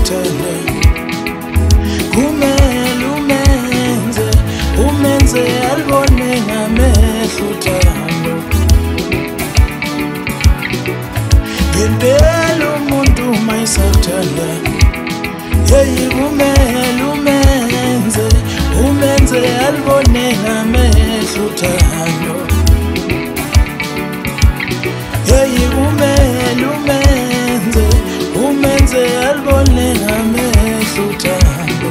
mayisakuthanda kumele umenze alibone ngamehlo uthando ngempela umuntu mayisakuthanda hey kumele umenze alibone ngamehlo uthando hey kumele umenze alibone ngamehlo uthando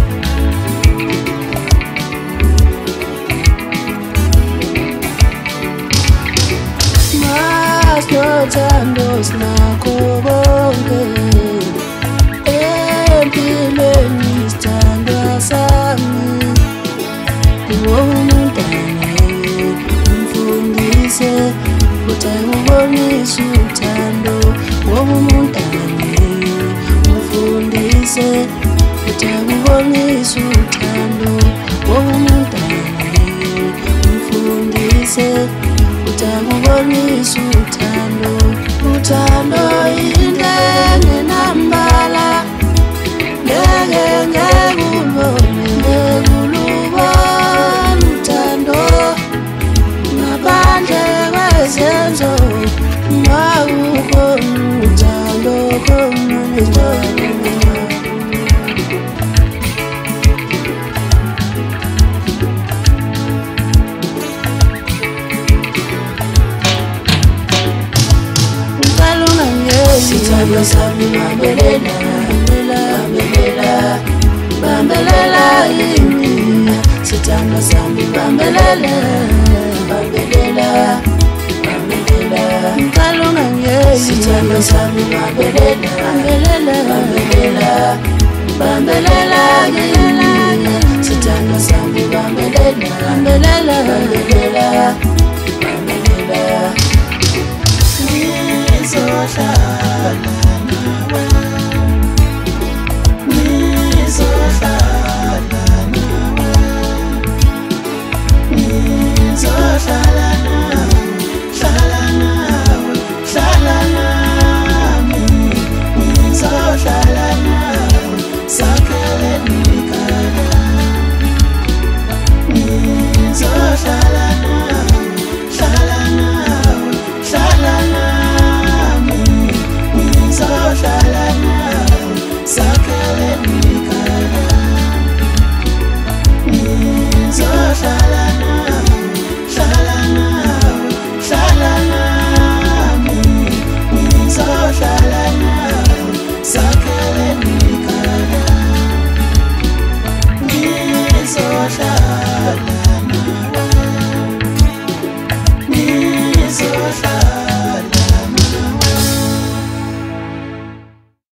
Masnothando sinakho konke empilweni sithandwa sami uwumntwana umfundise ukuthi ayubonise uthando uwumntwana umfundise ukuthi ayubonise uthando uwumntwana umfundise ukuthi ayubonise uthando uthando into engenambala ngeke ubone ulubona uthando ngaphandle kwezenzo ngawukhona uthando khona njalo Sithando sami bambelela yini sithando sami bambelela ngikalunga ngeke sithando sami bambelela yini sithando sami bambelela